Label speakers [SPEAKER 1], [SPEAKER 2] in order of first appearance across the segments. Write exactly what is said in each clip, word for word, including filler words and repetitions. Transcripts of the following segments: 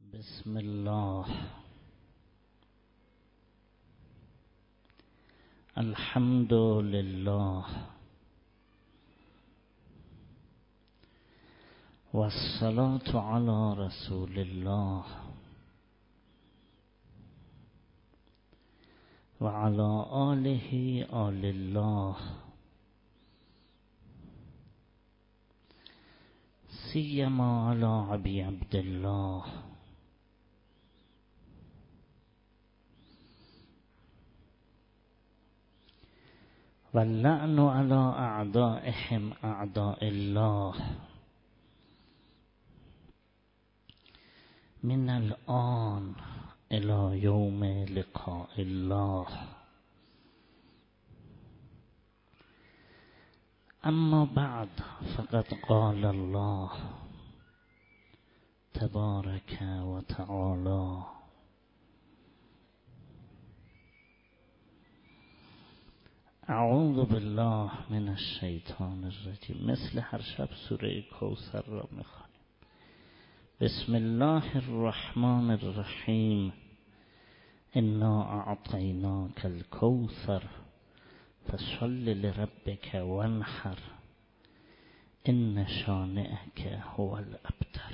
[SPEAKER 1] بسم الله. الحمد لله والصلاة على رسول الله وعلى آله آل الله سيما على أبي عبد الله واللعن على أعدائهم أعداء الله من الآن إلى يوم لقاء الله. أما بعد، فقد قال الله تبارك وتعالى: اعوذ بالله من الشیطان الرجیم. مثل هر شب سوره کوثر را میخوانیم. بسم الله الرحمن الرحیم. انا اعطیناک الکوثر فصل لربک وانحر ان شانئک هو الابتر.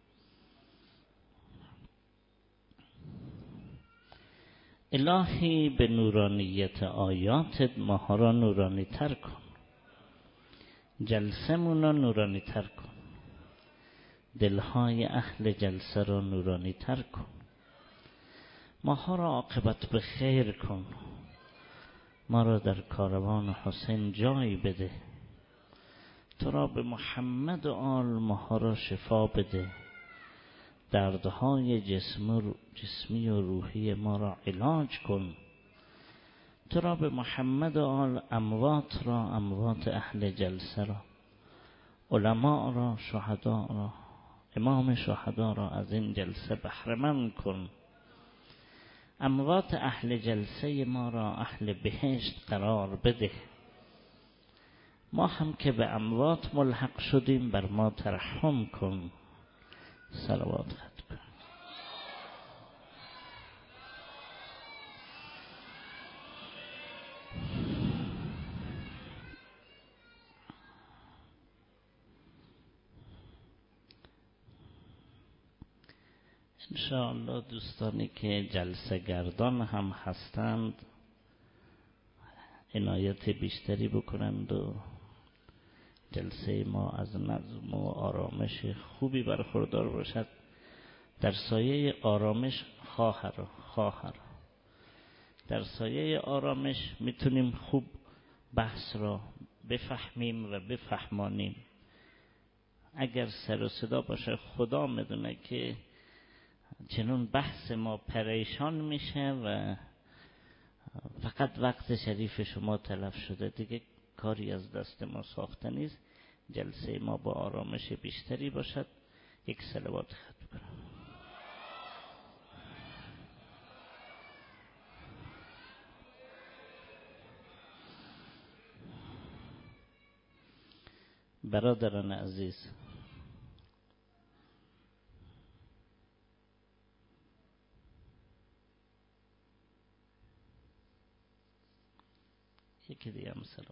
[SPEAKER 1] الهی به نورانیت آیاتت ماها را نورانی تر کن، جلسه مونا نورانی تر کن، دلهای اهل جلسه را نورانی تر کن، ماها را عاقبت به خیر کن، ما را در کاروان حسین جای بده، تو را به محمد و آل ماها را شفا بده، دردهای جسمی و روحی ما را علاج کن، تو را به محمد و آل اموات را، اموات اهل جلسه را، علماء را، شهدا را، امام شهدا را از این جلسه بهره‌مند کن، اموات اهل جلسه ما را اهل بهشت قرار بده، ما هم که به اموات ملحق شدیم بر ما ترحم کن. صلوات خط کن. انشاءالله دوستانی که جلسه گردان هم هستند عنایت بیشتری بکنند و جلسه ما از نظم و آرامش خوبی برخوردار باشد. در سایه آرامش خواهر خواهر در سایه آرامش میتونیم خوب بحث را بفهمیم و بفهمانیم. اگر سر و صدا باشه خدا میدونه که چنون بحث ما پریشان میشه و فقط وقت شریف شما تلف شده، دیگه کاری از دست ما ساخته نیست. جلسه ما با آرامش بیشتری باشد. یک صلوات ختم کنم. برادران عزیز، یکی دیگه هم صلوات.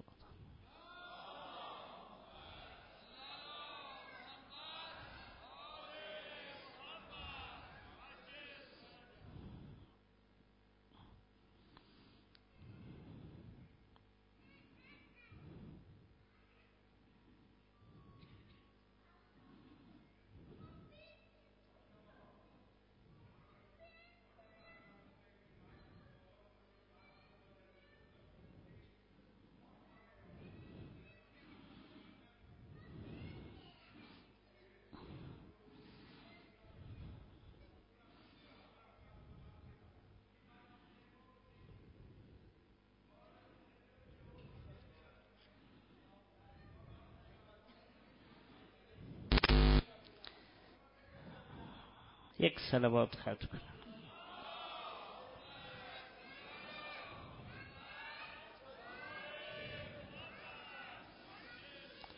[SPEAKER 1] یک صلوات ختم کنم.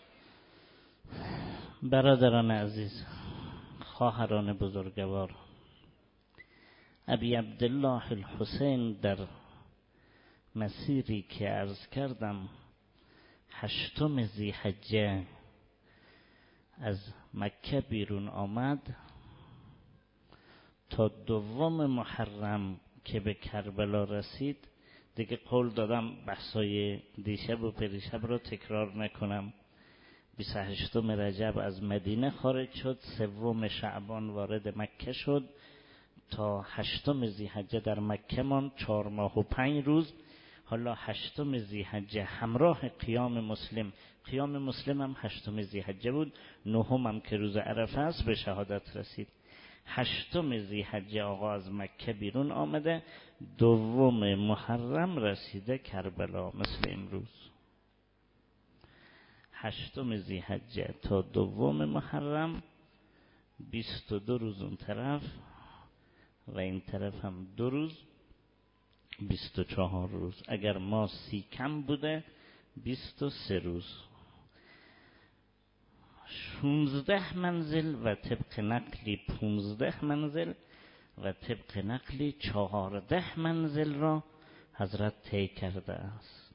[SPEAKER 1] برادران عزیز، خواهران بزرگوار، ابی عبدالله الحسین در مسیری که عرض کردم هشتم ذی‌حجه از مکه بیرون آمد تا دوم محرم که به کربلا رسید، دیگه قول دادم بحثای دیشب و پریشب رو تکرار نکنم. بیست و هشتم رجب از مدینه خارج شد، سوم شعبان وارد مکه شد، تا هشتم ذی‌حجه در مکه ماند، چهار ماه و پنج روز. حالا هشتم ذی‌حجه همراه قیام مسلم، قیام مسلم هم هشتم ذی‌حجه بود، نهم هم که روز عرفه است به شهادت رسید. هشتم ذی‌حجه آقا از مکه بیرون آمده، دوم محرم رسیده کربلا، مثل امروز. هشتم ذی‌حجه تا دوم محرم بیست و دو روز اون طرف و این طرف هم دو روز، بیست و چهار روز. اگر ما سی کم بوده بیست و سه روز. شونزده منزل و طبق نقلی پونزده منزل و طبق نقلی چهارده منزل را حضرت طی کرده است.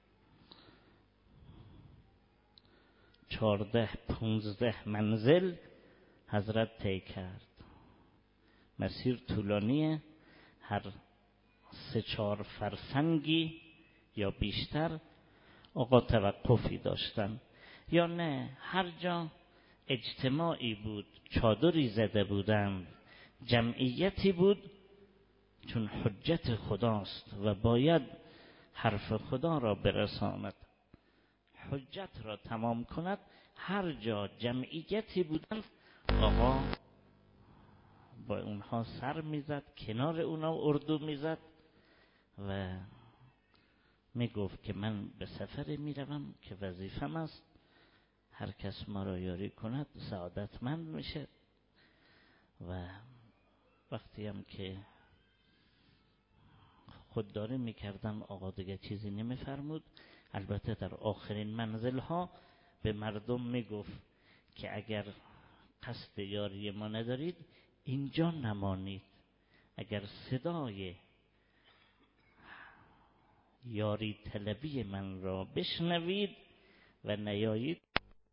[SPEAKER 1] چهارده پونزده منزل حضرت طی کرد. مسیر طولانیه، هر سه چهار فرسنگی یا بیشتر آقا توقفی داشتن، یا نه هر جا اجتماعی بود، چادری زده بودند، جمعیتی بود، چون حجت خداست و باید حرف خدا را برساند، حجت را تمام کند. هر جا جمعیتی بودند آقا با اونها سر میزد، کنار اونها اردو میزد و میگفت که من به سفر میروم که وظیفم است، هر کس ما را یاری کند سعادتمند میشه. و وقتی هم که خودداری میکردم آقا دیگه چیزی نمیفرمود. البته در آخرین منزل ها به مردم میگفت که اگر قصد یاری ما ندارید اینجا نمانید، اگر صدای یاری طلبی من را بشنوید و نیایید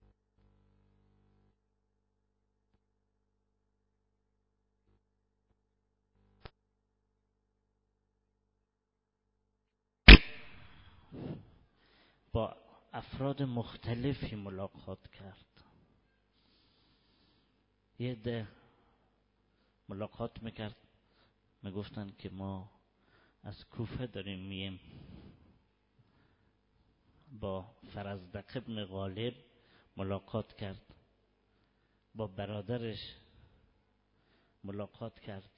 [SPEAKER 1] با افراد مختلفی ملاقات کرد. یه ده ملاقات میکرد، میگفتن که ما از کوفه داریم میم. با فرزدق ابن غالب ملاقات کرد، با برادرش ملاقات کرد،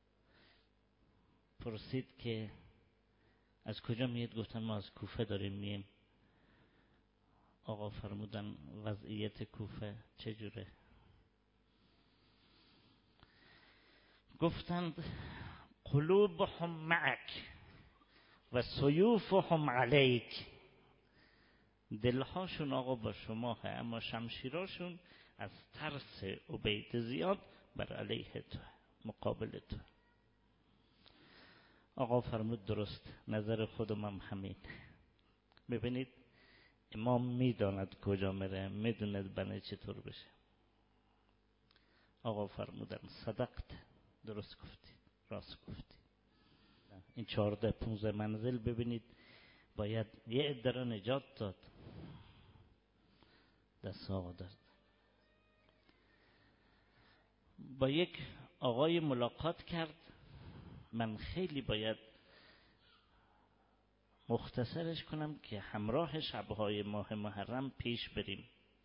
[SPEAKER 1] پرسید که از کجا میاد؟ گفتن ما از کوفه داریم میم. آقا فرمودن وضعیت کوفه چجوره؟ گفتند قلوبهم معک و سیوفهم علیک. دلهاشون آقا با شما ہے، اما شمشیراشون از ترس عبید زیاد بر علیه تو، مقابل تو. آقا فرمود درست، نظر خودم هم همین. ببینید امام میداند کجا میره، میدوند بنه چطور بشه. آقا فرمودن صدقت، درست گفتی، راست گفتی. این چهارده پونزده منزل ببینید باید یه عده را نجات داد. دست آقا داد. با یک آقای ملاقات کرد. من خیلی باید مختصرش کنم که همراه شبهای ماه محرم پیش بریم.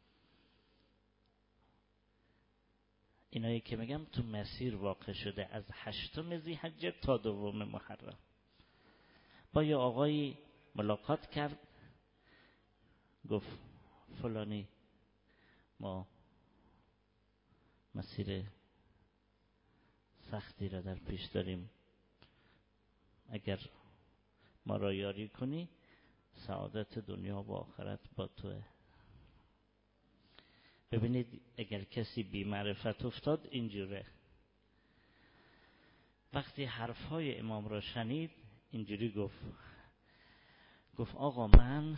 [SPEAKER 1] اینایی که میگم تو مسیر واقع شده، از هشتم ذی‌حجه تا دوم محرم. با یه آقایی ملاقات کرد، گفت فلانی ما مسیر سختی را در پیش داریم، اگر ما را یاری کنی سعادت دنیا و آخرت با توه. ببینید اگر کسی بی معرفت افتاد اینجوره. وقتی حرفهای امام را شنید اینجوری گفت گفت آقا من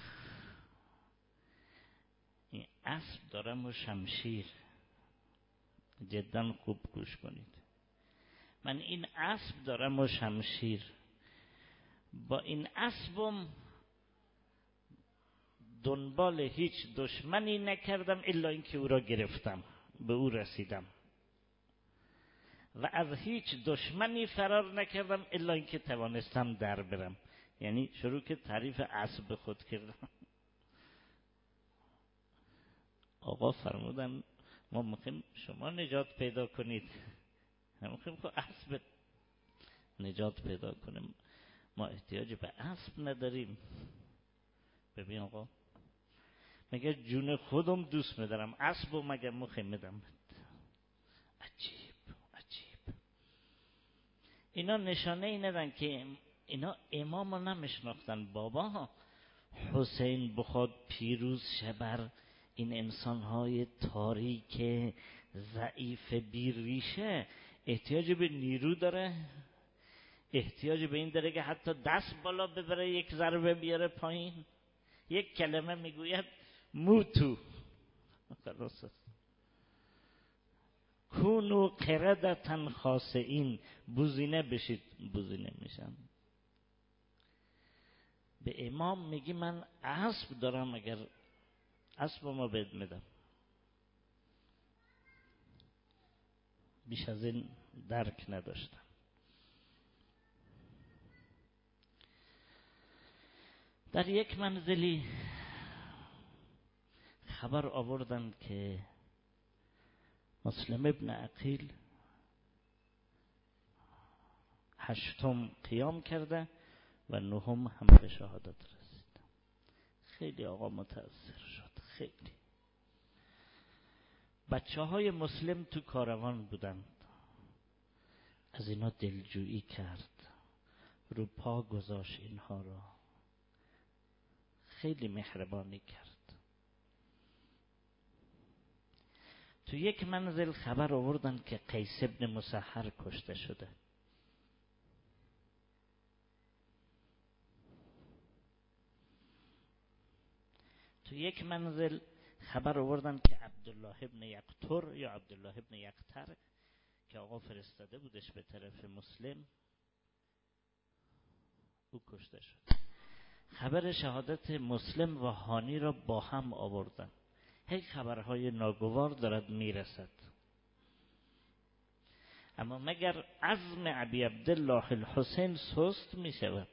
[SPEAKER 1] این اسب دارم و شمشیر، جدا خوب گوش کنید، من این اسب دارم و شمشیر، با این اسبم دنبال هیچ دشمنی نکردم الا اینکه او را گرفتم، به او رسیدم، و از هیچ دشمنی فرار نکردم الا اینکه توانستم در برم. یعنی شروع که تعریف اسب خود کردم. آقا فرمودن ما میخوایم شما نجات پیدا کنید، ما میخوایم که اسب نجات پیدا کنیم، ما احتیاج به اسب نداریم. ببین آقا مگه جون خودم دوست میدارم، اسبو مگه میخوایم بدم؟ عجیب عجیب. اینا نشانه ای ندن که اینا امام رو نمیشناختن. بابا حسین بخواد پیروز شه بر این انسانهای تاریک ضعیف بیریشه، احتیاج به نیرو داره، احتیاج به این داره که حتی دست بالا ببره یک ضربه بیاره پایین، یک کلمه میگوید موتو خلاص است. کونو قردتن خاسئین، بوزینه بشید، بوزینه میشن. به امام میگی من اسب دارم، اگر اسب ما بهت میدم. بیش از این درک نداشتم. در یک منزلی خبر آوردن که مسلم ابن عقیل هشتم قیام کرده و نهم هم به شهادت رسید. خیلی آقا متأثر شد. خیلی بچه های مسلم تو کاروان بودند، از اینا دلجویی کرد، رو پا گذاشت اینها را، خیلی مهربانی کرد. تو یک منزل خبر آوردن که قیس ابن مسحر کشته شده. تو یک منزل خبر آوردن که عبدالله ابن یقطر یا عبدالله ابن یقطر که آقا فرستاده بودش به طرف مسلم، او کشته شد. خبر شهادت مسلم و هانی را با هم آوردن. هی خبرهای ناگوار دارد میرسد. اما مگر عزم ابی عبدالله الحسین سست می شود؟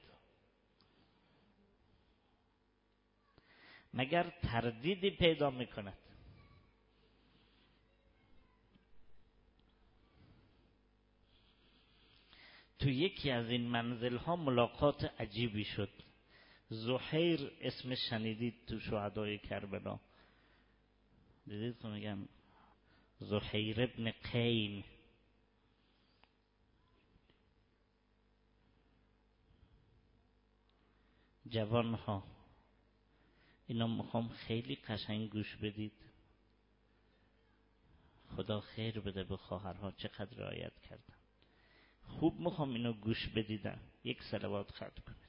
[SPEAKER 1] مگر تردیدی پیدا می کند؟ تو یکی از این منزل ها ملاقات عجیبی شد. زهیر اسم شنیدید تو شهدای کربلا؟ دیدید که میگم زهیر ابن قین. جوان ها اینا میخوام خیلی قشنگ گوش بدید. خدا خیر بده به خواهرها، چقدر رعایت کردن. خوب میخوام اینو گوش بدیدن. یک صلوات ختم کنید.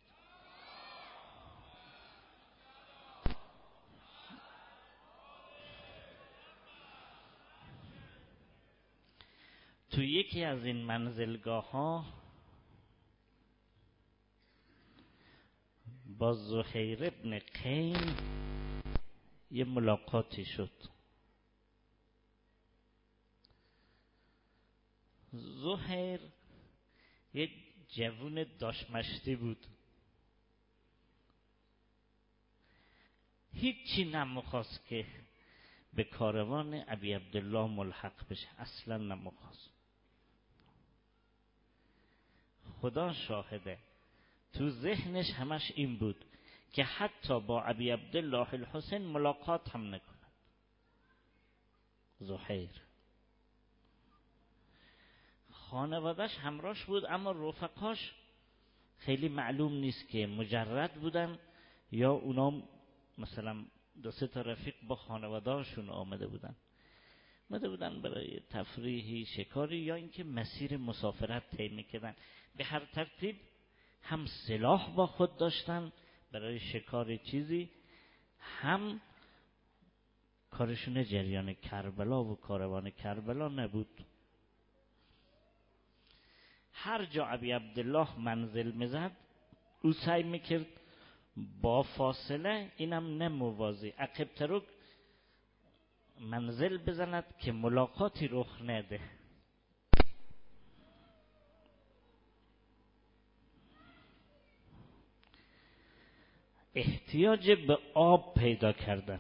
[SPEAKER 1] تو یکی از این منزلگاه ها با زهیر ابن قین یه ملاقاتی شد. زهیر یه جوون داشمشتی بود، هیچی نمیخواست که به کاروان ابی عبدالله ملحق بشه، اصلا نمیخواست. خدا شاهده تو ذهنش همش این بود که حتی با ابی عبدالله الحسین ملاقات هم نکند. زهیر خانوادش همراهش بود، اما رفقاش خیلی معلوم نیست که مجرد بودن یا اونا مثلا دو سه تا رفیق با خانواده‌شون آمده بودن. مده بودن برای تفریحی، شکاری، یا اینکه مسیر مسافرت طی می‌کردن. به هر ترتیب هم سلاح با خود داشتن برای شکار چیزی، هم کارشون جریان کربلا و کاروان کربلا نبود. هر جا ابی عبدالله منزل میزد او سعی میکرد با فاصله، اینم نه موازی، عقب ترک منزل بزند که ملاقاتی رخ نده. احتیاج به آب پیدا کردن.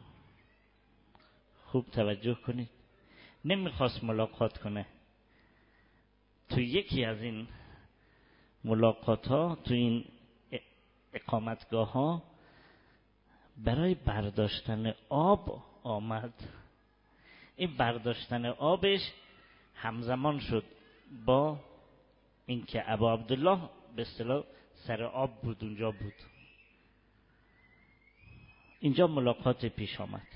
[SPEAKER 1] خوب توجه کنید، نمیخواست ملاقات کنه. تو یکی از این ملاقات ها، تو این اقامتگاه ها، برای برداشتن آب آمد. این برداشتن آبش همزمان شد با اینکه ابا عبدالله به اصطلاح سر آب بود، اونجا بود. اینجا ملاقات پیش آمد.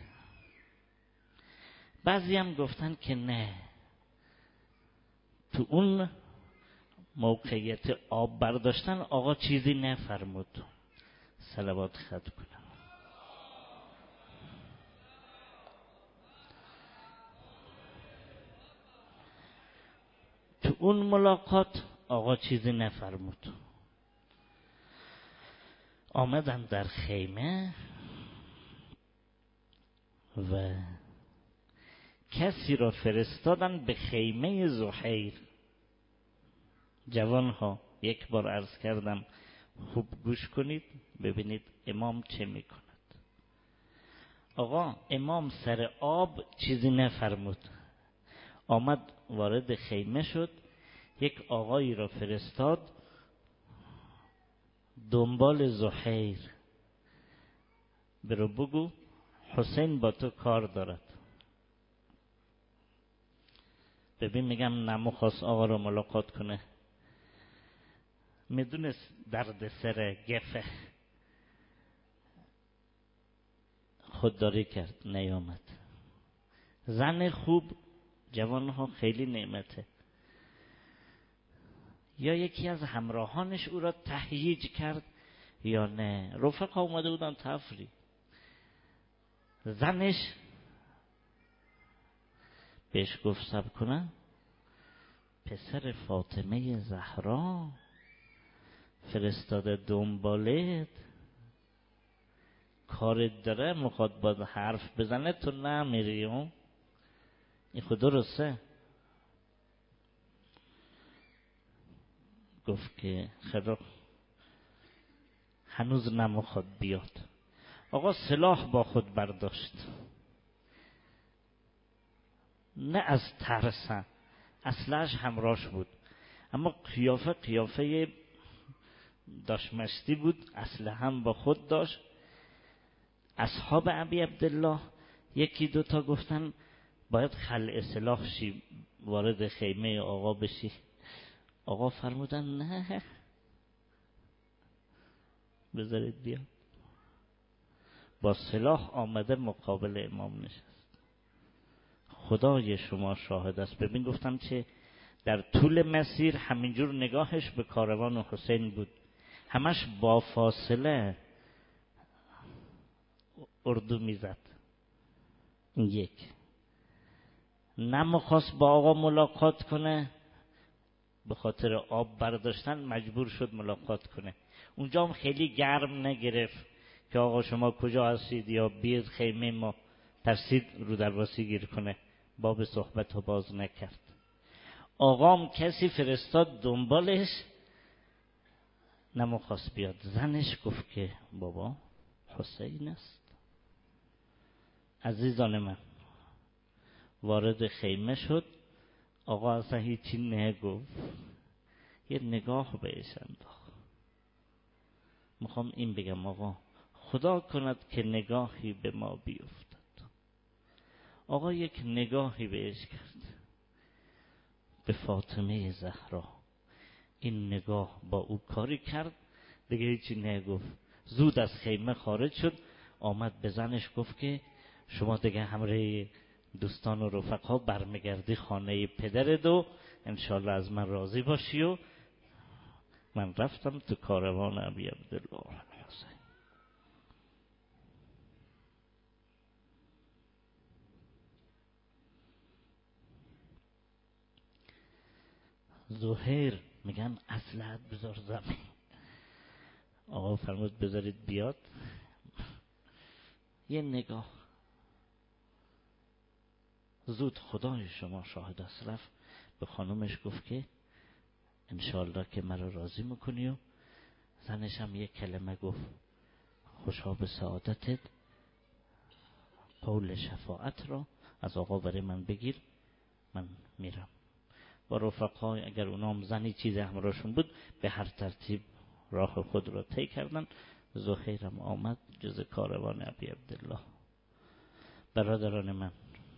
[SPEAKER 1] بعضی هم گفتن که نه، تو اون موقعیت آب برداشتن آقا چیزی نفرمود. صلوات ختم کنم. تو اون ملاقات آقا چیزی نفرمود. آمدن در خیمه و کسی را فرستادن به خیمه زحیر. جوانها یک بار عرض کردم، خوب گوش کنید ببینید امام چه میکند. آقا امام سر آب چیزی نفرمود، آمد وارد خیمه شد، یک آقایی را فرستاد دنبال زحیر، برو بگو حسین با تو کار دارد. ببین میگم نمخواست آقا را ملاقات کنه، میدونست درد سر گفه، خودداری کرد نیامد. زن خوب، جوانها خیلی نعمته. یا یکی از همراهانش او را تهییج کرد یا نه، رفقا اومده بودن تفریح. زنش بهش گفت صبر کنم، پسر فاطمه زهرا فرستاده دنبالت، کارت داره، میخواد باید حرف بزنه، تو نمیری. این خود درسته؟ گفت که خدا هنوز نمیخواد بیاد. آقا سلاح با خود برداشت، نه از ترس، اصلش همراهش بود، اما قیافه قیافه داشمشتی بود، اصلا هم با خود داشت. اصحاب ابی عبدالله یکی دوتا گفتن باید خلع سلاح شی، وارد خیمه آقا بشی. آقا فرمودن نه، بذارید بیا. با سلاح آمده مقابل امام نشست. خدای شما شاهد است. ببین گفتم چه در طول مسیر همینجور نگاهش به کاروان حسین بود، همش با فاصله اردو میزد. این یک. نمیخواست با آقا ملاقات کنه، به خاطر آب برداشتن مجبور شد ملاقات کنه. اونجا هم خیلی گرم نگرفت که آقا شما کجا هستید یا بیاد خیمه ما، ترسید رو درواسی گیر کنه، باب صحبت رو باز نکرد. آقام کسی فرستاد دنبالش، نمیخواست بیاد. زنش گفت که بابا حسین است. عزیزان من، وارد خیمه شد، آقا اصلا هیچی نگفت، یه نگاه بهش انداخت. میخوام این بگم آقا خدا کند که نگاهی به ما بیفتد. آقا یک نگاهی بهش کرد، به فاطمه زهرا. این نگاه با او کاری کرد، دیگه هیچی نگفت. زود از خیمه خارج شد، آمد به زنش گفت که شما دیگه همراه دوستان و رفقا برمیگردی خانه پدرت و انشالله از من راضی باشی. و من رفتم تو کاروان ابی عبدالله الحسین. زهیر میگن اسلحه بذار زمین. آقا فرمود بذارید بیاد. یه نگاه زود خدای شما شاهد اسلف به خانومش گفت که انشالله که مرا راضی میکنی. و زنش هم یک کلمه گفت خوشا به سعادتت، قول شفاعت را از آقا برای من بگیر، من میرم. با رفقای اگر اونام زنی چیز همراهشون بود به هر ترتیب راه خود را طی کردن. زهیرم آمد جز کاروان ابی عبدالله. برادران من،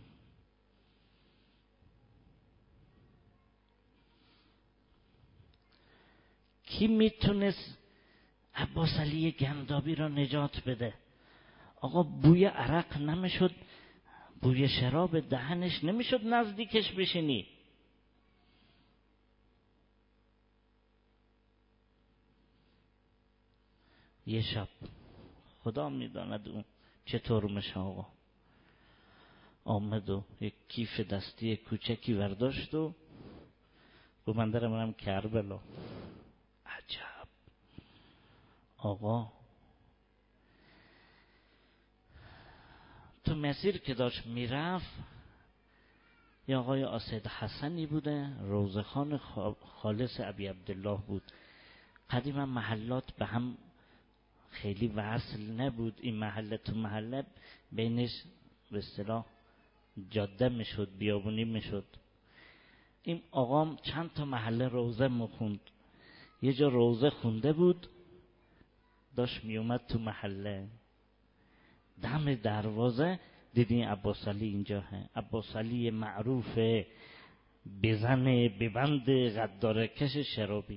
[SPEAKER 1] کی میتونست عباس علی گندابی را نجات بده؟ آقا بوی عرق نمیشد، بوی شراب دهنش نمیشد نزدیکش بشینی. یه شب خدا میداند اون چطور میشه آقا، آمد و یک کیف دستی کوچکی برداشت و گفت من دارم منم کربلا. عجب آقا، تو مسیر که داشت میرفت یه آقای آسد حسنی بوده، روزخان خالص ابی عبدالله بود. قدیما محلات به هم خیلی وصل نبود، این محله تو محله بینش به اصطلاح جاده میشد، بیابونی میشد. این آقام چند تا محله روزه مخوند. یه جا روزه خونده بود، داشت میومد تو محله، دم دروازه دیدین عباس علی اینجا هست. عباس علی معروفه بزنه ببند غداره کش شرابی.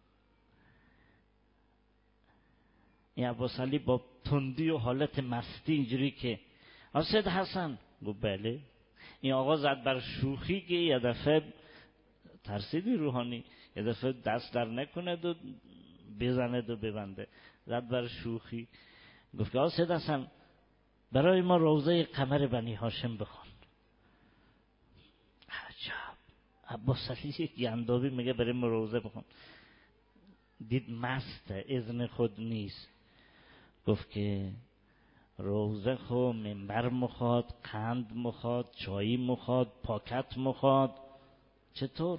[SPEAKER 1] این عباس علی با تندی و حالت مستی اینجوری که آسد حسن گفت بله. این آقا زد بر شوخی که یه دفعه ترسیدی روحانی، یه دفعه دست در نکنه و بزنه و ببنده. زد بر شوخی گفت که آسد حسن برای ما روزه قمر بنی هاشم بخون. عجب، عباس علی گندابی میگه برای ما روزه بخون. دید مسته، اذن خود نیست. گفت که روزه خو منبر مخواد، قند مخواد، چایی مخواد، پاکت مخواد. چطور؟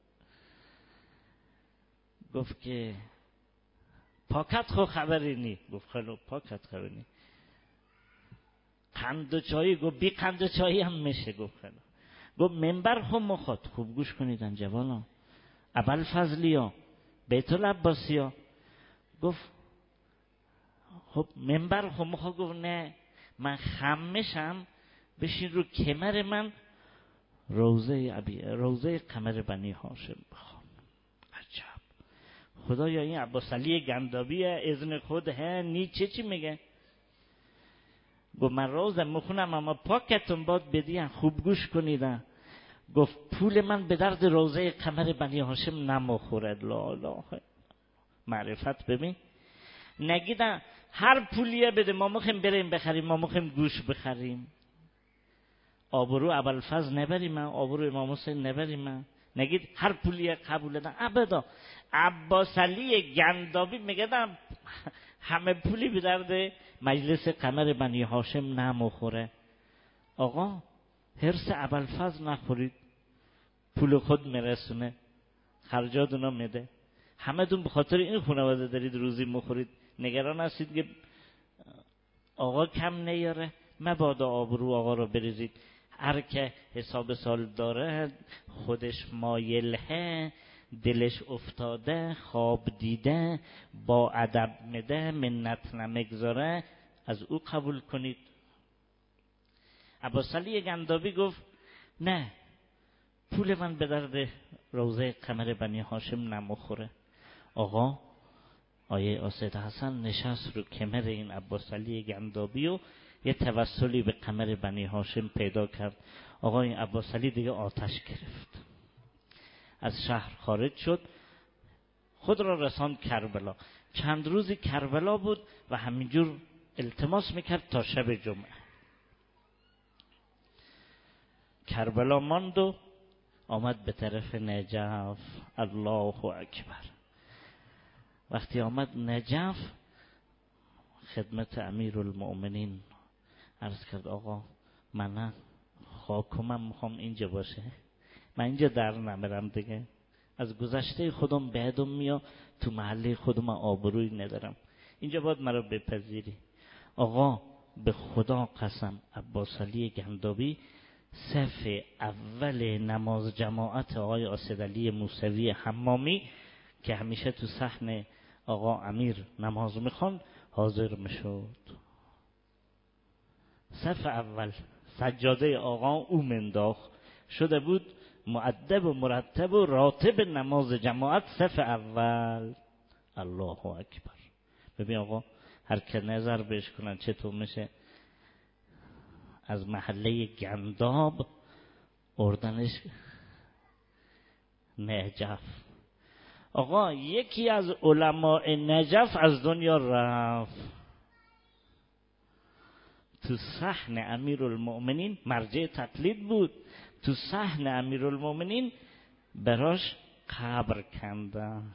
[SPEAKER 1] گفت که پاکت خو خبری نی. گفت خیلی پاکت خبری نی. قند و چایی؟ گفت بی قند و چایی هم میشه. گفت خیلی. گفت منبر خو مخواد. خوب گوش کنیدن جوانا، ابل فضلی ها، بیت العباسی ها. گفت خب منبر خو مخواد. گفت نه، من خمشم بشین رو کمر من روزه ابی روزه قمر بنی هاشم بخوان. عجب خدایا، این عباس علی گندابی اذن خود ها نی چه چی میگه؟ گفت من روزه میخونم اما پاکتون باد بدین. خوب گوش کنیدن. گفت پول من به درد روزه قمر بنی هاشم نمیخورد. لا لا معرفت ببین. نگیدن هر پولیه بده ما میخوایم بریم بخریم، ما میخوایم گوش بخریم. آبرو ابوالفضل نبریم، آبرو امام حسین نبریم. نگید هر پولیه قبول دادن ابدا. عباس علی گندابی میگه همه پولی به درد مجلس قمر بنی هاشم نمیخوره. آقا حرص ابوالفضل نخورید، پول خود میرسونه، خرجات اونا میده. همه دون به خاطر این خانواده دارید روزی مخورید، نگران هستید که آقا کم نیاره. مبادا آبرو آقا رو بریزید. هر که حساب سال داره خودش مایله، دلش افتاده خواب دیده، با ادب میده منت نمیگذاره، از او قبول کنید. عباس علی گندابی گفت نه، پول من به درد روزه قمر بنی هاشم نمیخوره. آقا آیه آسد حسن نشست رو کمر این عباس علی گندابی و یه توسلی به قمر بنی هاشم پیدا کرد. آقا این عباس علی دیگه آتش گرفت، از شهر خارج شد، خود را رساند کربلا. چند روزی کربلا بود و همینجور التماس میکرد تا شب جمعه. کربلا ماند و آمد به طرف نجف. الله اکبر. وقتی آمد نجف خدمت امیرالمؤمنین عرض کرد آقا من خاکم میخوام اینجا باشه، من اینجا در نمیرم دیگه، از گذشته خودم بعدم میا، تو محله خودم آبروی ندارم، اینجا باید مرا بپذیری. آقا به خدا قسم عباس علی گندابی صف اول نماز جماعت آقای اسدعلی موسوی حمامی که همیشه تو صحن آقا امیر نماز میخوان حاضر میشد. صف اول سجاده آقا او منداخت، شده بود مؤدب و مرتب و راتب نماز جماعت صف اول. الله اکبر. ببین آقا هر که نظر بهش کنن چطور میشه از محله گنداب اردنش نجف. آقا یکی از علماء نجف از دنیا رفت. تو صحن امیرالمؤمنین مرجع تقلید بود، تو صحن امیرالمؤمنین براش قبر کندن.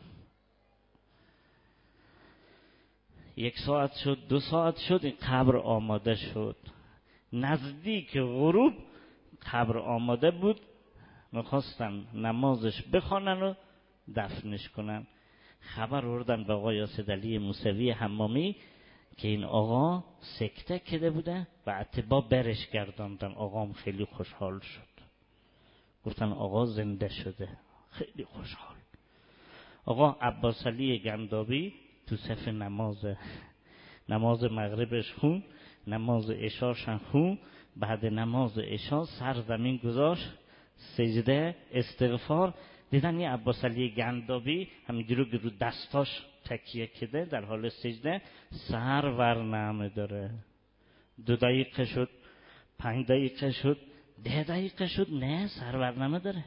[SPEAKER 1] یک ساعت شد، دو ساعت شد، این قبر آماده شد. نزدیک غروب قبر آماده بود، میخواستن نمازش بخوانن و دفنش کنن. خبر آوردن به آقای اسدعلی موسوی حمامی که این آقا سکته کرده بوده و اتباع برش گرداندن. آقام خیلی خوشحال شد، گفتن آقا زنده شده، خیلی خوشحال. آقا عباس علی گندابی تو صف نماز نماز مغربش خون، نماز عشاش خون. بعد نماز عشا سر زمین گذاشت، سجده استغفار. دیدن یه عباس علی گندابی همینجوری رو دستاش تکیه کده در حال سجده، سر ور نمی داره. دو دقیقه شد، پنج دقیقه شد، ده دقیقه شد، نه سر ور نمی داره.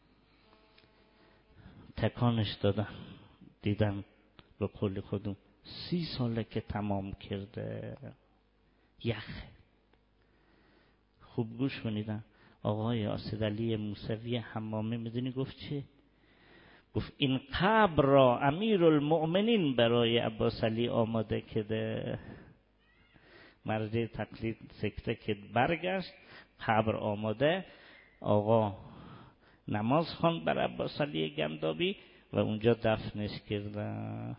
[SPEAKER 1] تکانش دادن، دیدن به قول خودم سی ساله که تمام کرده. یخ. خوب گوش کنیدن. آقای اسدعلی موسوی حمامی میدونی گفت چه؟ گفت این قبر را امیرالمؤمنین برای عباس علی آماده کرده. مرجع تقلید سکته که برگشت، قبر آماده، آقا نماز خواند بر عباس علی گندابی و اونجا دفنش کردن.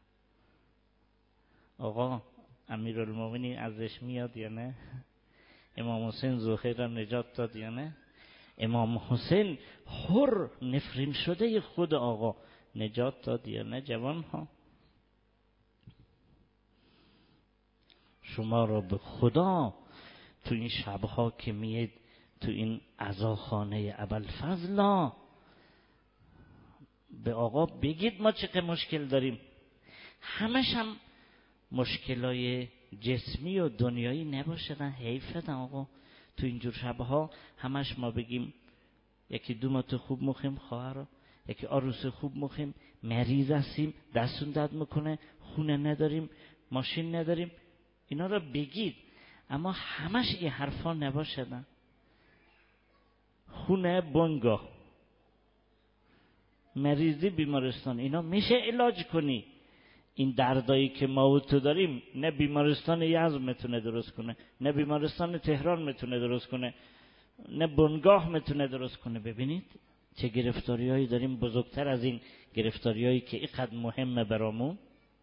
[SPEAKER 1] آقا امیرالمؤمنین ازش میاد یا نه؟ امام حسین ذوالخیر را نجات داد یا نه؟ امام حسین حر نفرین شده خود آقا نجات داد یا نه؟ جوان ها شما را به خدا تو این شبها که میید تو این عزاخانه ابوالفضل به آقا بگید ما چه مشکل داریم. همش هم مشکلای جسمی و دنیایی نباشه، حیفه آقا. تو اینجور شبها همش ما بگیم یکی دو ماه خوب مخیم خواهر، یکی عروس خوب مخیم، مریض هستیم، دستون درد میکنه، خونه نداریم، ماشین نداریم، اینا رو بگید. اما همش این حرفا نباشه. خونه بنگاه، مریضی بیمارستان، اینا میشه علاج کنی. این دردایی که ما و تو داریم نه بیمارستان یزد میتونه درست کنه، نه بیمارستان تهران میتونه درست کنه، نه بنگاه میتونه درست کنه. ببینید چه گرفتاریایی داریم بزرگتر از این گرفتاریایی که اینقدر مهمه برامون.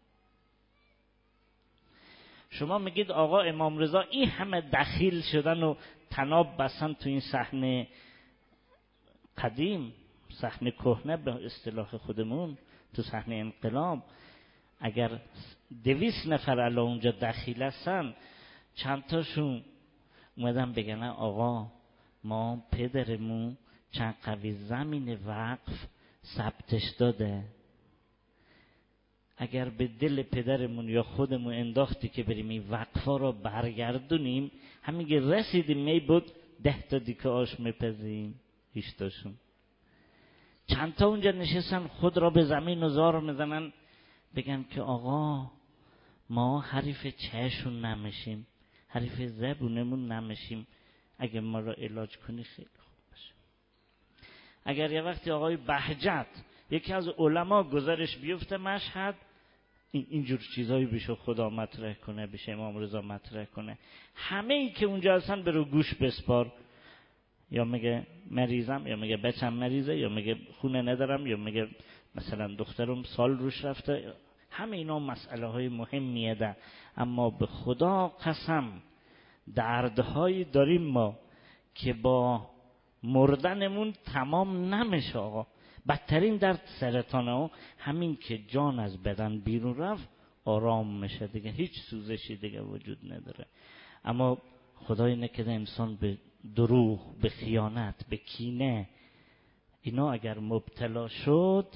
[SPEAKER 1] شما میگید آقا امام رضا این همه دخیل شدن و تناب بستن تو این صحنه قدیم، صحنه کهنه به اصطلاح خودمون، تو صحنه انقلاب. اگر دویست نفر الان اونجا دخیل هستن، چند تاشون اومدن بگن آقا ما پدرمون چند قوی زمین وقف ثبتش داده، اگر به دل پدرمون یا خودمون انداختی که بریم این وقفا رو برگردونیم، همین که رسیدیم می بود ده تا دیگه آش میپزیم هیچتاشون. چند تا اونجا نشستن خود را به زمین و زار میزنن بگن که آقا ما حریف چهشون نمیشیم، حریف زبونمون نمیشیم، اگه ما را علاج کنی خیلی خوب باشه. اگر یه وقتی آقای بهجت یکی از علما گزارش بیفته مشهد، این اینجور چیزایی بشه خدا مطرح کنه، بشه امام رضا مطرح کنه، همه ای که اونجا هستن برو گوش بسپار، یا میگه مریضم، یا میگه بچم مریضه، یا میگه خونه ندارم، یا میگه مثلا دخترم سال روش رفته. همه اینا مسئله های مهمیه ده، اما به خدا قسم دردهایی داریم ما که با مردنمون تمام نمیشه آقا. بدترین درد سرطانه ها همین که جان از بدن بیرون رفت آرام میشه دیگه، هیچ سوزشی دیگه وجود نداره. اما خدای نکرده انسان به دروغ، به خیانت، به کینه اینا اگر مبتلا شد،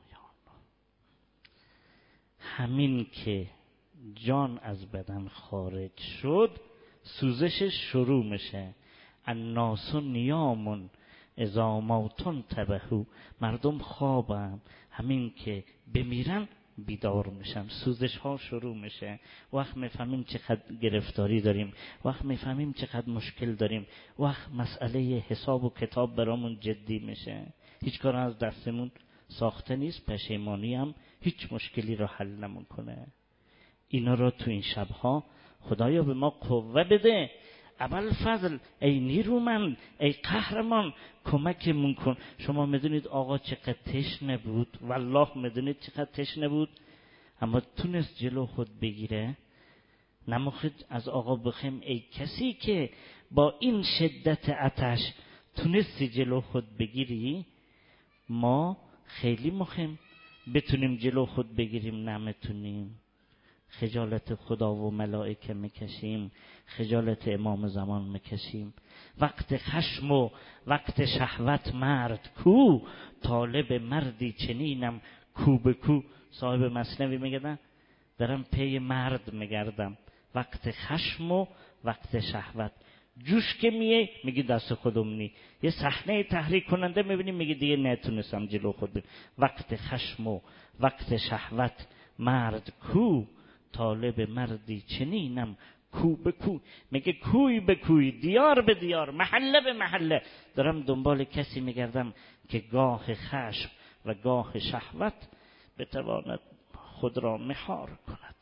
[SPEAKER 1] همین که جان از بدن خارج شد سوزشش شروع میشه. الناس نیامون اذا موتون تبهو، مردم خوابن همین که بمیرن بیدار میشن، سوزش ها شروع میشه. وقت میفهمیم چقدر گرفتاری داریم، وقت میفهمیم چقدر مشکل داریم، وقت مسئله حساب و کتاب برامون جدی میشه. هیچ کار از دستمون ساخته نیست، پشیمانی هم هیچ مشکلی رو حل نمیکنه. اینا رو تو این شبها خدایا به ما قوه بده. اول فضل ای نیرومند، ای قهرمان کمکمون کن. شما میدونید آقا چقدر تشنه بود، والله میدونید چقدر تشنه بود، اما تونست جلو خود بگیره. نمخید از آقا بخیم ای کسی که با این شدت آتش تونستی جلو خود بگیری، ما خیلی مهم بتونیم جلو خود بگیریم نمیتونیم. خجالت خدا و ملائکه میکشیم، خجالت امام زمان میکشیم. وقت خشم و وقت شهوت مرد کو، طالب مردی چنینم کو به کو. صاحب مثنوی میگه دارم پی مرد میگردم، وقت خشم و وقت شهوت. جوش که میه میگه دست خودم نی، یه صحنه تحریک کننده میبینیم میگه دیگه نتونستم جلو خود بیم. وقت خشم و وقت شهوت مرد کو، طالب مردی چنینم کو به کو. میگه کوی به کوی، دیار به دیار، محله به محله دارم دنبال کسی میگردم که گاه خشم و گاه شهوت بتواند خود را مهار کند.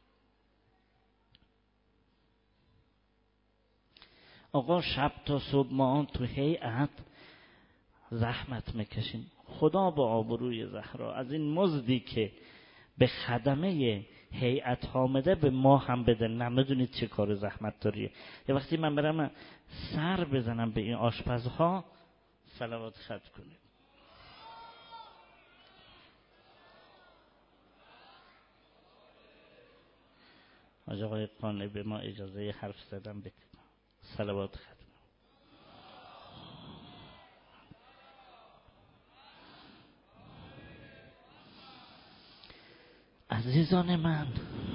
[SPEAKER 1] آقا شب تا صبح ما تو هیئت زحمت میکشیم. خدا با آبروی زهرا از این مزدی که به خدمه هیئت حامده به ما هم بده. نمیدونید چه کار زحمت داریه. یه وقتی من برم سر بزنم به این آشپزها، صلوات خط کنید. حاج آقای قانع به ما اجازه حرف زدن بده. صلوات خط. عزیزان من،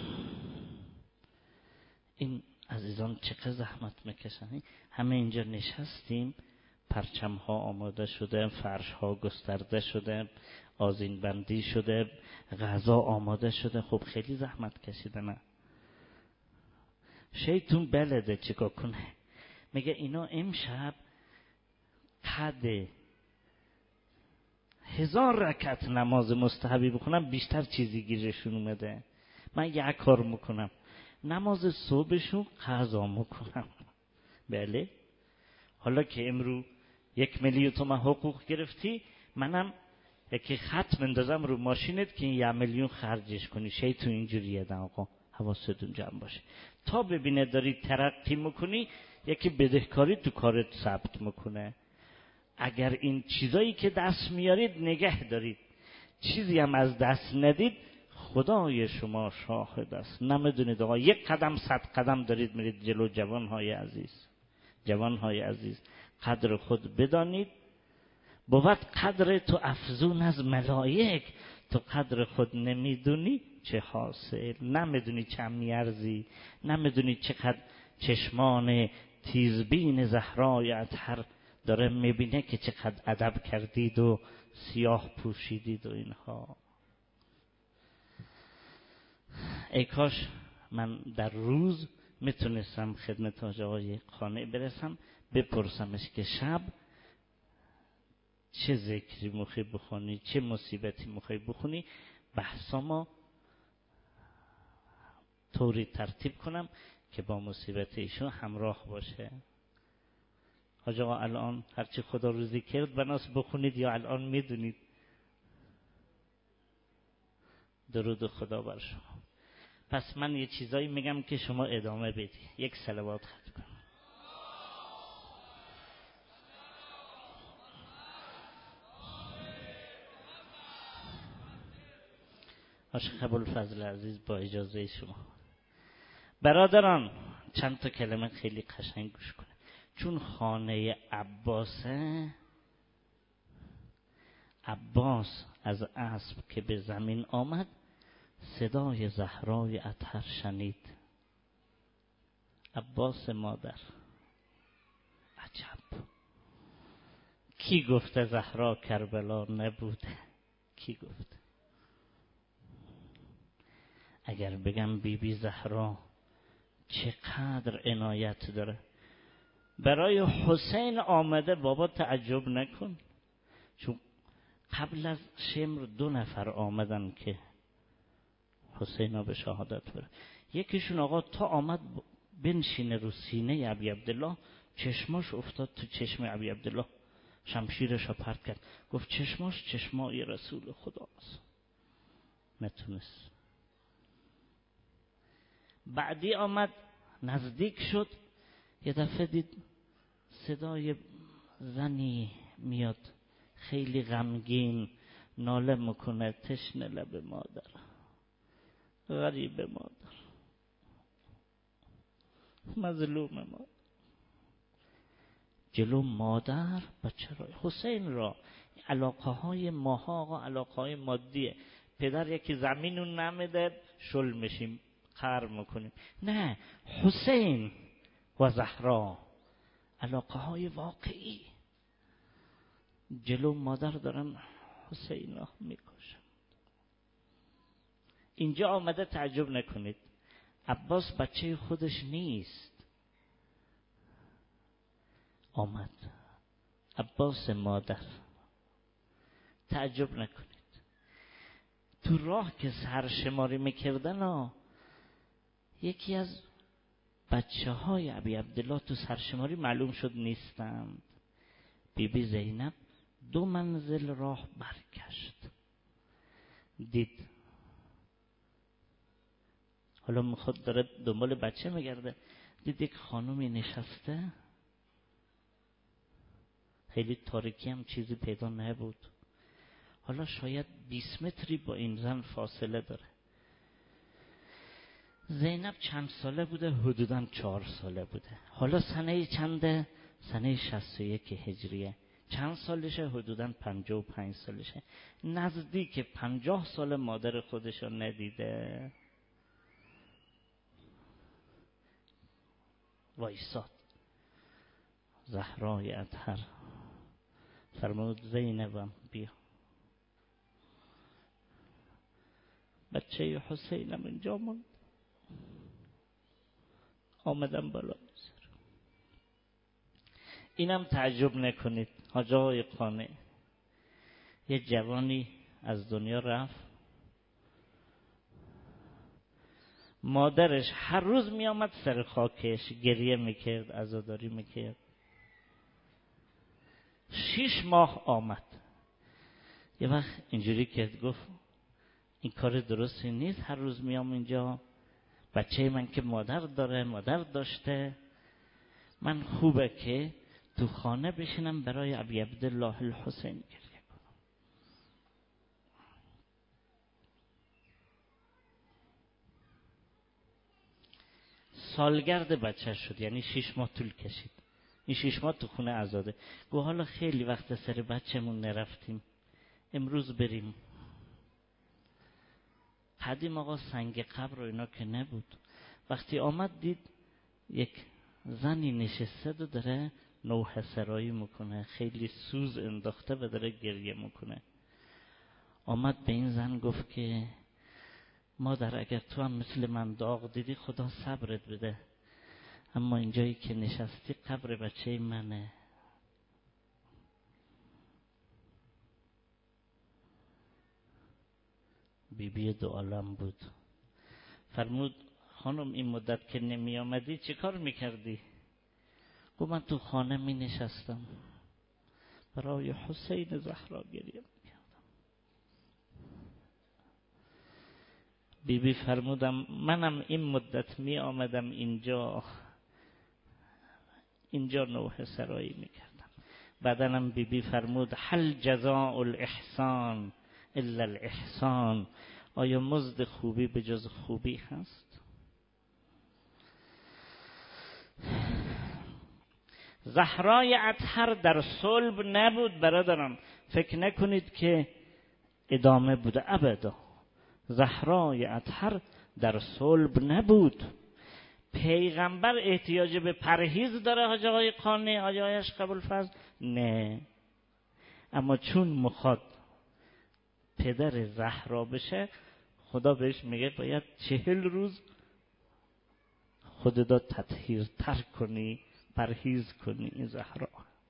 [SPEAKER 1] این عزیزان چقدر زحمت میکشن. همه اینجا نشستیم، پرچم ها آماده شده، فرش ها گسترده شده، آذین بندی شده، غذا آماده شده. خب خیلی زحمت کشیدن. شیطون بلده چیکار کنه. میگه اینا امشب قد هزار رکعت نماز مستحبی بکنم بیشتر چیزی گیرشون اومده. من یک کار میکنم، نماز صبحشون قضا میکنم. بله حالا که امرو یک میلیون تومن حقوق گرفتی، منم یکی خط مندازم رو ماشینت که این یک میلیون خرجش کنی. شیطون اینجوریه ده آقا، حواستون جمع باشه. تا ببینه داری ترقی میکنی یکی بدهکاری تو کارت ثبت میکنه. اگر این چیزایی که دست میارید نگه دارید، چیزی هم از دست ندید، خدای شما شاهد است. نمیدونید آقا یک قدم صد قدم دارید میرید جلو. جوانهای عزیز، جوانهای عزیز قدر خود بدانید. بود قدر تو افزون از ملائک، تو قدر خود نمیدونی چه حاصل، نمیدونی چه میارزی، نمیدونی چقدر چشمان تیزبین زهرای اطهر داره میبینه که چقدر ادب کردید و سیاه پوشیدید و اینها. ای کاش من در روز میتونستم خدمت حاج آقای قانع برسم بپرسمش که شب چه ذکری میخوای بخونی، چه مصیبتی میخوای بخونی، بحثامو طوری ترتیب کنم که با مصیبت ایشون همراه باشه. حاج آقا الان هرچی خدا روزی کرد بناس بخونید یا الان میدونید؟ درود خدا بر شما. پس من یه چیزایی میگم که شما ادامه بدی. یک صلوات ختم کن. عاشق ابوالفضل عزیز با اجازه شما برادران چند تا کلمه خیلی قشنگ گوش کنید. چون خانه عباسه، عباس از اسب که به زمین آمد صدای زهرای اطهر شنید. عباس مادر، عجب، کی گفته زهرا کربلا نبوده؟ کی گفته؟ اگر بگم بی بی زهرا چقدر عنایت داره برای حسین آمده، بابا تعجب نکن. چون قبل از شمر دو نفر آمدن که حسین ها به شهادت بره. یکیشون آقا تا آمد بنشینه رو سینه ابی عبدالله، چشماش افتاد تو چشم ابی عبدالله، شمشیرش رو پرت کرد، گفت چشماش چشمای رسول خداست. نتونست. بعدی آمد نزدیک شد، یه دفعه دید صدای زنی میاد خیلی غمگین ناله میکنه، تشنه لب مادر، غریب مادر، مظلوم مادر. جلو مادر بچه را، حسین را، علاقه های ماها آقا علاقه های مادیه. پدر یکی زمین رو نمیده شل میشیم خر میکنیم، نه، حسین و زهرا علاقه های واقعی. جلو مادر دارن حسین را میکشن. اینجا آمده، تعجب نکنید، عباس بچه خودش نیست، آمد عباس مادر. تعجب نکنید. تو راه که سرشماری میکردن ها، یکی از بچه های ابی عبدالله تو سرشماری معلوم شد نیستند. بی بی زینب دو منزل راه برگشت، دید حالا میخواد داره دنبال بچه میگرده، دید یک خانومی نشسته، خیلی تاریکی هم چیزی پیدا نبود. حالا شاید بیست متری با این زن فاصله داره. زینب چند ساله بوده؟ حدوداً چهار ساله بوده. حالا سنه چنده؟ سنه شصت و یک هجریه. چند سالشه؟ حدوداً پنجاه و پنج سالشه. نزدیک پنجاه سال مادر خودشو ندیده. وایساد. زهرای اطهر فرمود زینبم بیا. بچه حسینم اینجا موند. آمدم بالا سر. اینم تعجب نکنید. حاج آقای قانع یه جوانی از دنیا رفت، مادرش هر روز می آمد سر خاکش، گریه میکرد، عزاداری میکرد. شش ماه آمد. یه وقت اینجوری کرد، گفت این کار درستی نیست، هر روز میام اینجا، بچه من که مادر داره، مادر داشته، من خوبه که تو خانه بشینم برای ابی عبدالله الحسین گریه کنم. سالگرد بچه شد، یعنی شش ماه طول کشید. این شش ماه تو خونه عزاده. گو حالا خیلی وقت سر بچه‌مون نرفتیم، امروز بریم. قدیم آقا سنگ قبر و اینا که نبود. وقتی آمد دید یک زنی نشسته و داره نوحه سرایی میکنه، خیلی سوز انداخته و داره گریه میکنه. آمد به این زن گفت که مادر اگر تو هم مثل من داغ دیدی خدا صبرت بده، اما اینجایی که نشستی قبر بچه منه. بی بی دو عالم بود. فرمود خانم این مدت که نمی آمدی چه کار میکردی؟ گفت من تو خانه می نشستم برای حسین زهرا گریه میکردم. بی بی فرمودم منم این مدت می آمدم اینجا اینجا نوحه سرایی میکردم. بعدنم بی بی فرمود هل جزاء الاحسان الا الاحسان، آیا مزد خوبی به جز خوبی هست؟ زهرای اطهر در صلب نبود برادران، فکر نکنید که ادامه بوده، ابدا. زهرای اطهر در صلب نبود. پیغمبر احتیاج به پرهیز داره حاج آقای قانی، حاج آقایش قبول فضل؟ نه، اما چون مخاط پدر زهرا بشه خدا بهش میگه باید چهل روز خودت تطهیر ترک کنی، پرهیز کنی. این زهرا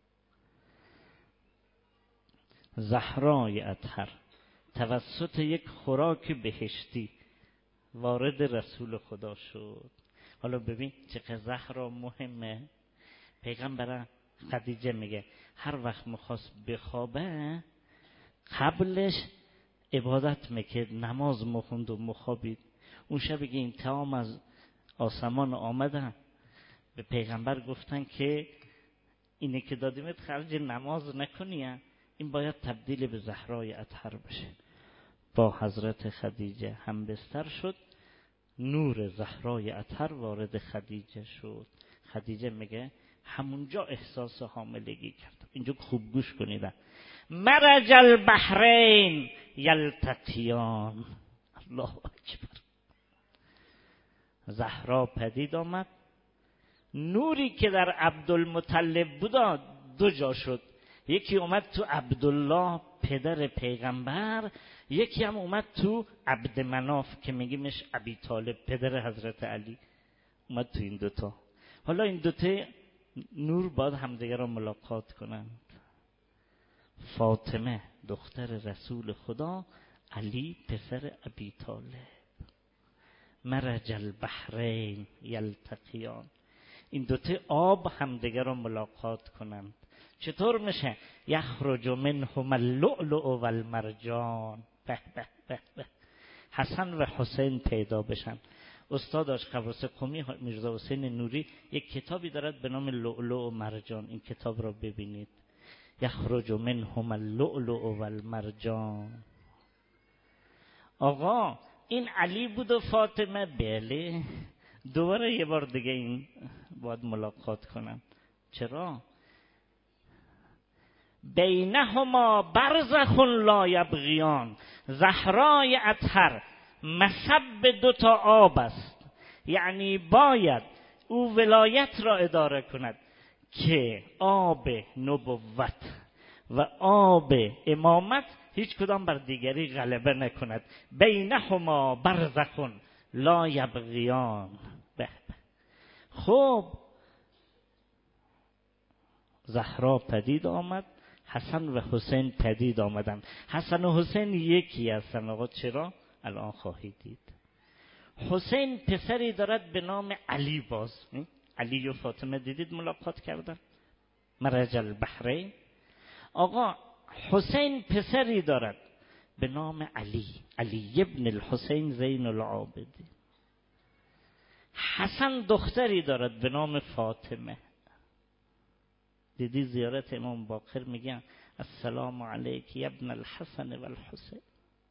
[SPEAKER 1] زهرای اطهر توسط یک خوراک بهشتی وارد رسول خدا شد. حالا ببین چقدر زهرا مهمه. پیغمبر خدیجه میگه هر وقت میخواست بخوابه قبلش عبادت میکرد، نماز مخوند و مخابید. اون شب که این طعام از آسمان آمدن به پیغمبر گفتن که اینه که دادیمت خرج نماز نکنی، این باید تبدیل به زهرای اطهر بشه. با حضرت خدیجه هم بستر شد، نور زهرای اطهر وارد خدیجه شد. خدیجه میگه همونجا احساس حاملگی کرد. اینجا خوب گوش کنید. مرج البحرین یلتقیان. الله اکبر. زهرا پدید آمد، نوری که در عبدالمطلب بود دو جا شد. یکی اومد تو عبدالله پدر پیغمبر، یکی هم اومد تو عبد مناف که میگیمش ابی طالب پدر حضرت علی. اومد تو این دوتا. حالا این دوتا نور باید همدیگه را ملاقات کنند. فاطمه دختر رسول خدا، علی پسر ابی طالب. مرج البحرین یلتقیان. این دوتا آب همدیگه را ملاقات کنند. چطور میشه؟ یخرج منهما اللؤلؤ والمرجان. به به به به. حسن و حسین پیدا بشن. استادش قبرس قمی میرزا حسین نوری یک کتابی دارد به نام لؤلؤ و مرجان. این کتاب را ببینید. یخرج منهما اللؤلؤ والمرجان. آقا این علی بود و فاطمه؟ بله. دوباره یه بار دیگه این باید ملاقات کنن. چرا؟ بینهما برزخ لا یبغیان. زهرای اطهر مصب دو تا آب است، یعنی باید او ولایت را اداره کند که آب نبوت و آب امامت هیچ کدام بر دیگری غلبه نکند. بینهما برزخ لا یبغیان. به به. خب زهرا پدید آمد، حسن و حسین پدید آمدن. حسن و حسین یکی هستن آقا. چرا؟ الان خواهید دید. حسین پسری دارد به نام علی. باز علی و فاطمه دیدید ملاقات کردن. مرج البحرین. آقا حسین پسری دارد به نام علی، علی ابن الحسین زین العابدین. حسن دختری دارد به نام فاطمه. دیدی زیارت امام باقر میگن السلام علیک یا ابن الحسن و الحسین.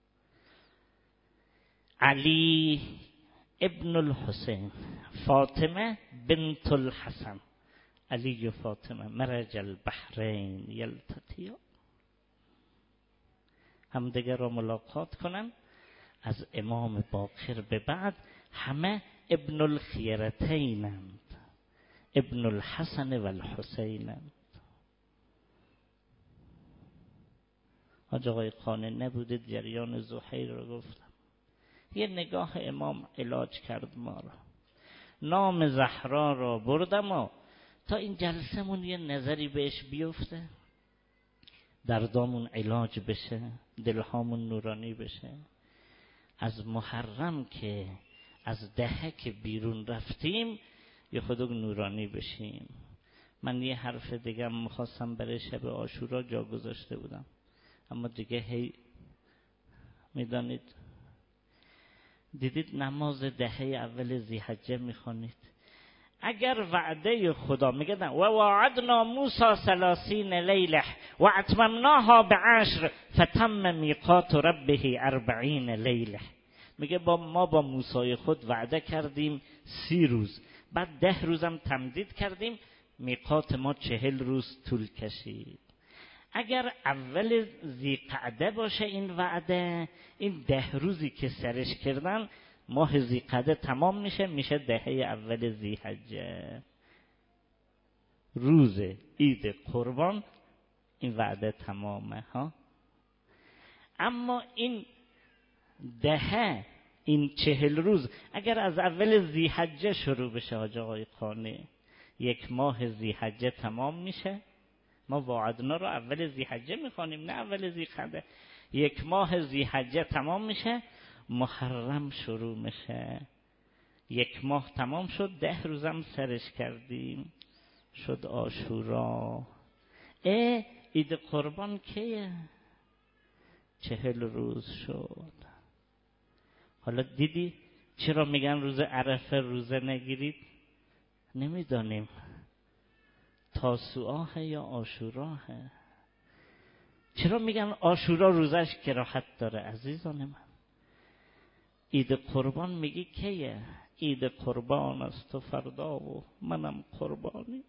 [SPEAKER 1] علی ابن الحسین، فاطمه بنت الحسن. علی و فاطمه مرج البحرین یلتقیان. هم دیگر را ملاقات کنن. از امام باقر به بعد همه ابن الخیرتینند، ابن الحسن و الحسینند. حاج آقای خانه نبودید جریان زهیر رو گفتم. یه نگاه امام علاج کرد ما رو. نام زهرا را بردم و تا این جلسمون یه نظری بهش بیفته، دردامون علاج بشه، دلهامون نورانی بشه. از محرم که از دهه که بیرون رفتیم یه خودک نورانی بشیم. من یه حرف دیگه هم میخواستم برای شب عاشورا جا گذاشته بودم، اما دیگه هی میدانید دیدید نماز دهه اول ذی‌حجه میخوانید، اگر وعده خدا میگه و وعدنا موسی ثلاثین لیله و اتممناها بعشر فتم میقات ربه اربعین لیله، میگه با ما با موسی خود وعده کردیم سی روز، بعد ده روزم تمدید کردیم، میقات ما چهل روز طول کشید. اگر اول ذی‌قعده باشه این وعده، این ده روزی که سرش کردن ماه ذی‌قعده تمام میشه، میشه دهه اول ذی‌حجه، روز عید قربان این وعده تمامه ها. اما این دهه، این چهل روز اگر از اول ذی‌حجه شروع بشه حاج آقای خانه، یک ماه ذی‌حجه تمام میشه. ما وعدنا رو اول ذی‌حجه میخوانیم نه اول ذی‌قعده. یک ماه ذی‌حجه تمام میشه، محرم شروع میشه، یک ماه تمام شد، ده روزم سرش کردیم، شد عاشورا. اه عید قربان کیه؟ چهل روز شد. حالا دیدی چرا میگن روز عرفه روزه نگیرید؟ نمیدانیم تاسوعاه یا عاشوراه. چرا میگن عاشورا روزش کراهت داره؟ عزیزان من، عید قربان میگی کیه؟ عید قربان است تو فردا و منم قربانیش.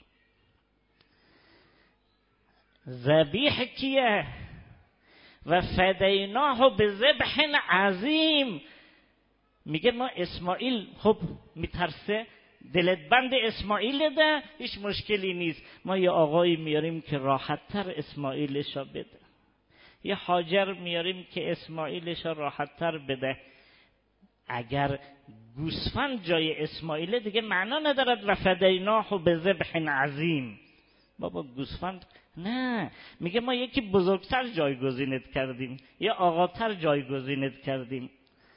[SPEAKER 1] ذبیح کیه؟ و فدیناه به ذبح عظیم. میگه ما اسماعیل، خب میترسه دلت بند اسماعیل ده، هیچ مشکلی نیست، ما یه آقایی میاریم که راحت تر اسماعیلشا بده، یه هاجر میاریم که اسماعیلشا راحت تر بده. اگر گوسفند جای اسماعیل دیگه معنا ندارد و فدیناه به ذبح عظیم. بابا گوسفند نه، میگه ما یکی بزرگتر جایگزینت کردیم، یه آقاتر جایگزینت کردیم،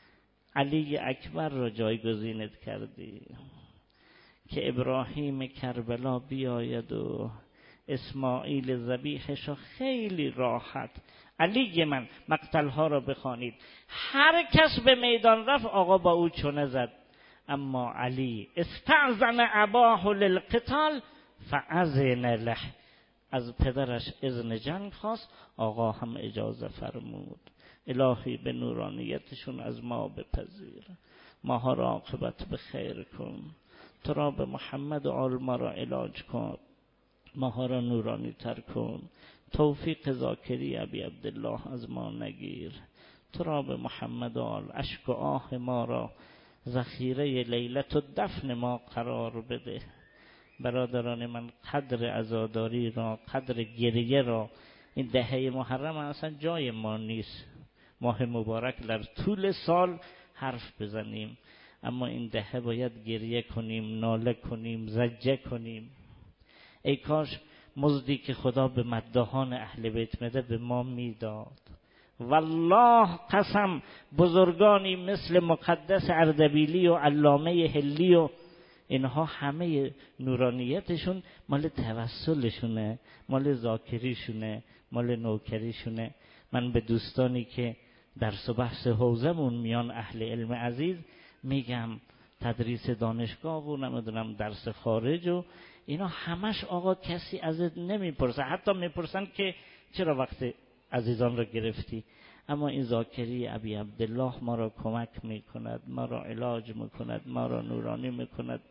[SPEAKER 1] علی اکبر رو جایگزینت کردیم که ابراهیم کربلا بیاید و اسماعیل ذبیحش خیلی راحت. علی من مقتلها را بخوانید، هر کس به میدان رفت آقا با او چونه زد، اما علی استعذن اباه للقتال فاذن له، از پدرش اذن جنگ خواست، آقا هم اجازه فرمود. الهی به نورانیتشون از ما بپذیر، ماها را عاقبت به خیر کن، تو را به محمد و آل ما را علاج کن، ماها را نورانی تر کن، توفیق ذاکری ابی عبدالله از ما نگیر، تو را به محمد و آل اشک و آه ما را ذخیره لیلت و دفن ما قرار بده. برادران من، قدر عزاداری را، قدر گریه را، این دهه محرم اصلا جای ما نیست. ماه مبارک در طول سال حرف بزنیم، اما این دهه باید گریه کنیم، ناله کنیم، زجه کنیم. ای کاش مزدی که خدا به مداحان اهل بیت میده به ما میداد. والله قسم بزرگانی مثل مقدس اردبیلی و علامه هلی و اینها همه نورانیتشون مال توسلشونه، مال ذاکریشونه، مال نوکریشونه. من به دوستانی که درس و بحث حوزمون میان اهل علم عزیز میگم تدریس دانشگاه و نمیدونم درس خارج و اینا همش آقا کسی ازت نمیپرسه، حتی میپرسن که چرا وقت عزیزان رو گرفتی. اما این ذاکری ابی عبدالله ما را کمک میکند، ما را علاج میکند، ما را نورانی میکند.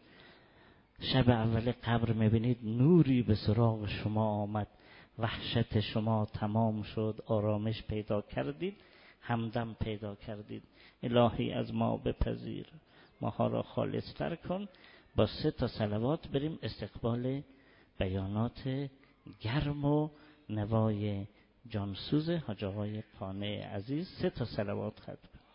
[SPEAKER 1] شب اول قبر میبینید نوری به سراغ شما آمد، وحشت شما تمام شد، آرامش پیدا کردید. همدم پیدا کردید. الهی از ما بپذیر، ماها را خالص تر کن. با سه تا صلوات بریم استقبال بیانات گرم و نوای جانسوز حاج آقای قانع عزیز. سه تا صلوات ختم.